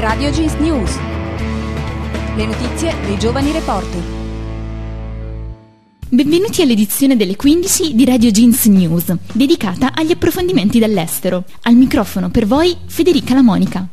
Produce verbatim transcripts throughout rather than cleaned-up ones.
Radio Jeans News. Le notizie dei giovani reporter. Benvenuti all'edizione delle quindici di Radio Jeans News, dedicata agli approfondimenti dall'estero. Al microfono per voi Federica La Monica.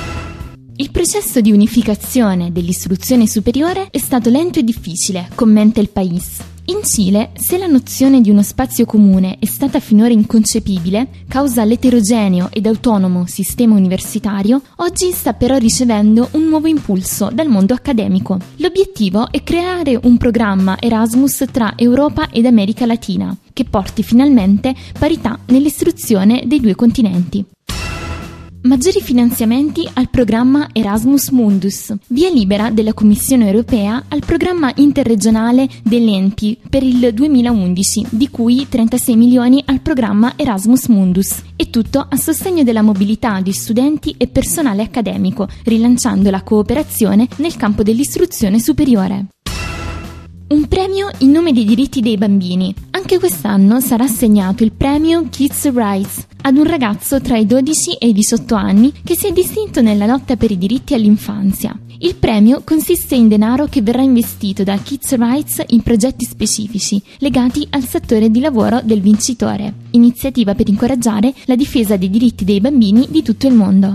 Il processo di unificazione dell'istruzione superiore è stato lento e difficile, commenta il País. In Cile, se la nozione di uno spazio comune è stata finora inconcepibile, causa l'eterogeneo ed autonomo sistema universitario, oggi sta però ricevendo un nuovo impulso dal mondo accademico. L'obiettivo è creare un programma Erasmus tra Europa ed America Latina, che porti finalmente parità nell'istruzione dei due continenti. Maggiori finanziamenti al programma Erasmus Mundus, via libera della Commissione europea al programma interregionale dell'E N P I per il duemilaundici, di cui trentasei milioni al programma Erasmus Mundus, e tutto a sostegno della mobilità di studenti e personale accademico, rilanciando la cooperazione nel campo dell'istruzione superiore. Un premio in nome dei diritti dei bambini. Anche quest'anno sarà assegnato il premio Kids Rights ad un ragazzo tra i dodici e i diciotto anni che si è distinto nella lotta per i diritti all'infanzia. Il premio consiste in denaro che verrà investito da Kids Rights in progetti specifici legati al settore di lavoro del vincitore, iniziativa per incoraggiare la difesa dei diritti dei bambini di tutto il mondo.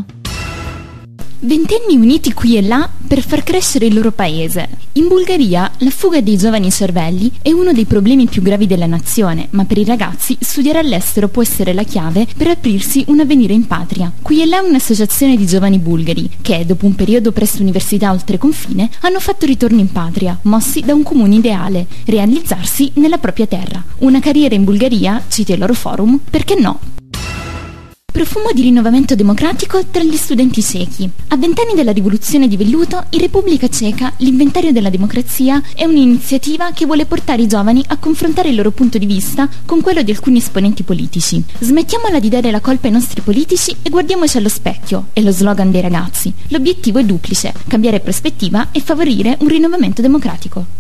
Ventenni uniti qui e là per far crescere il loro paese. In Bulgaria la fuga dei giovani cervelli è uno dei problemi più gravi della nazione, ma per i ragazzi studiare all'estero può essere la chiave per aprirsi un avvenire in patria. Qui e là è un'associazione di giovani bulgari che, dopo un periodo presso università oltre confine, hanno fatto ritorno in patria, mossi da un comune ideale: realizzarsi nella propria terra. Una carriera in Bulgaria, cita il loro forum, perché no? Profumo di rinnovamento democratico tra gli studenti cechi. A vent'anni dalla rivoluzione di velluto, in Repubblica Ceca l'inventario della democrazia è un'iniziativa che vuole portare i giovani a confrontare il loro punto di vista con quello di alcuni esponenti politici. Smettiamola di dare la colpa ai nostri politici e guardiamoci allo specchio, è lo slogan dei ragazzi. L'obiettivo è duplice: cambiare prospettiva e favorire un rinnovamento democratico.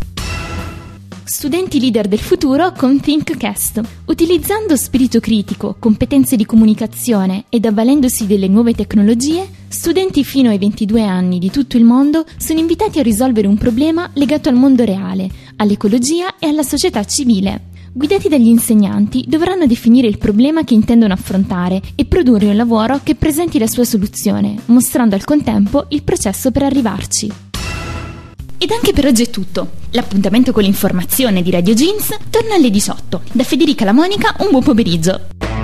Studenti leader del futuro con ThinkCast. Utilizzando spirito critico, competenze di comunicazione ed avvalendosi delle nuove tecnologie, studenti fino ai ventidue anni di tutto il mondo sono invitati a risolvere un problema legato al mondo reale, all'ecologia e alla società civile. Guidati dagli insegnanti, dovranno definire il problema che intendono affrontare e produrre un lavoro che presenti la sua soluzione, mostrando al contempo il processo per arrivarci. Ed anche per oggi è tutto. L'appuntamento con l'informazione di Radio Jeans torna alle diciotto. Da Federica La Monica, un buon pomeriggio.